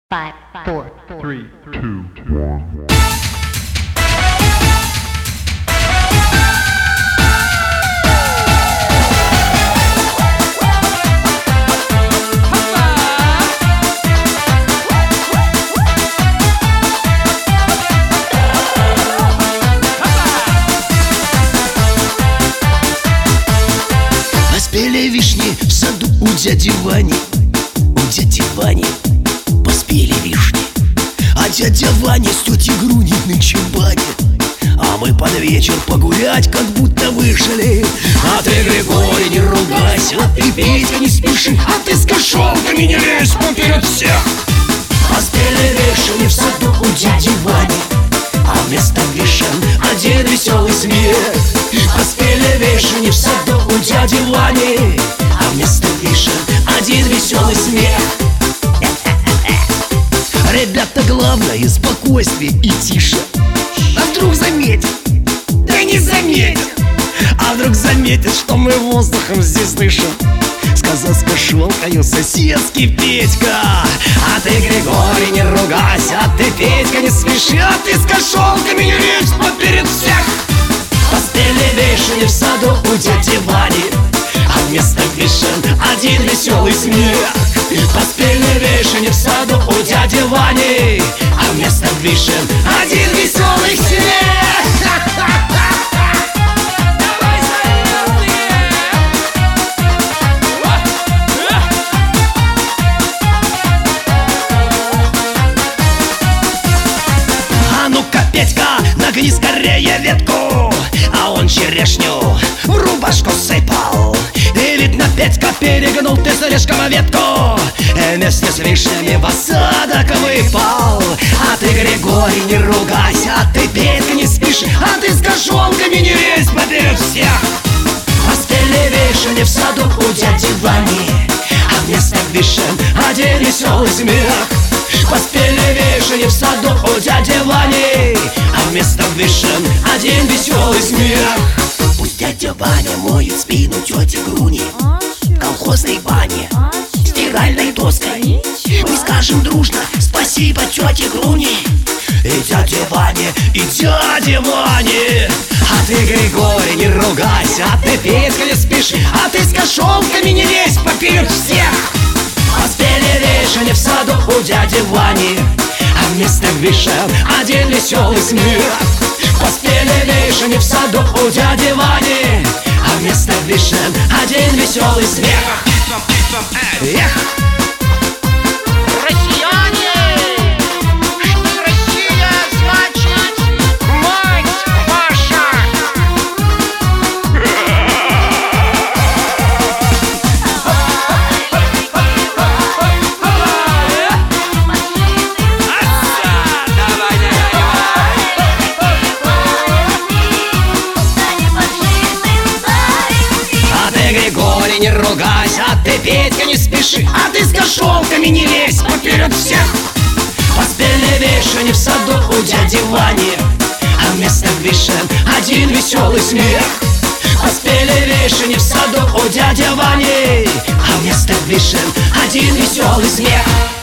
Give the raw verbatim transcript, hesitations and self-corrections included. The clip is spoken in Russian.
Five, four, Three, two, one. Поспели вишни в саду у дяди Вани. У дяди Вани поспели вишни. А дядя Ваня с тетей Груней нынче в бане. А мы под вечер погулять как будто вышли. А ты, Григорий, не ругайся, а ты, Петька, не спеши, а ты с кошелками не лезь поперед всех. Поспели вишни в саду у дяди Вани, а вместо вишен один веселый смех. Поспели вишни в саду у дяди Вани, а вместо вишен один веселый смех. Ребята, главное спокойствие и тише. А вдруг заметят? Да не заметят. А вдруг заметят, что мы воздухом здесь дышим. Сказал с кошелкою соседский Петька. А ты, Григорий, не ругайся, а ты, Петька, не спеши, а ты с кошелками не лезь поперед всех. Поспели вишни в саду у дяди Вани, а вместо вишен один веселый смех. Поспели вишни в саду у дяди Вани, а вместо вишен один веселый смех. А ну-ка, Петька, нагни скорее ветку, а он черешню в рубашку сыпал. И видно, Петька, перегнул ты с орешком ветку, и вместе с вишнями в осадок выпал. А ты, Григорий, не ругайся, а ты, Петька, не спеши, а ты с кошелками не лезь поперед всех. Поспели вишни в саду у дяди Вани, а вместо вишен один веселый смех. Поспели вишни в саду у дяди Вани, а вместо вишен один веселый смех. Пусть дядя Ваня моет спину тети Груни в колхозной бане стиральной доской. Мы скажем дружно спасибо тете Груни и дяде Ване, и дяде Ване. А ты, Григорий, не ругайся, а ты, Петька, не спеши, а ты с кошелками не лезь поперед всех. Поспели вишни в саду у дяди Вани, а вместо вишен один веселый смех. Поспели вишни в саду у дяди Вани, а вместо вишен один веселый смех. Эх! Григорий, не ругайся, а ты, Петька, не спеши, а ты с кошелками не лезь поперед всех. Поспели вишни в саду у дяди Вани, а вместо вишен один веселый смех. Поспели вишни в саду у дяди Вани, а вместо вишен один веселый смех.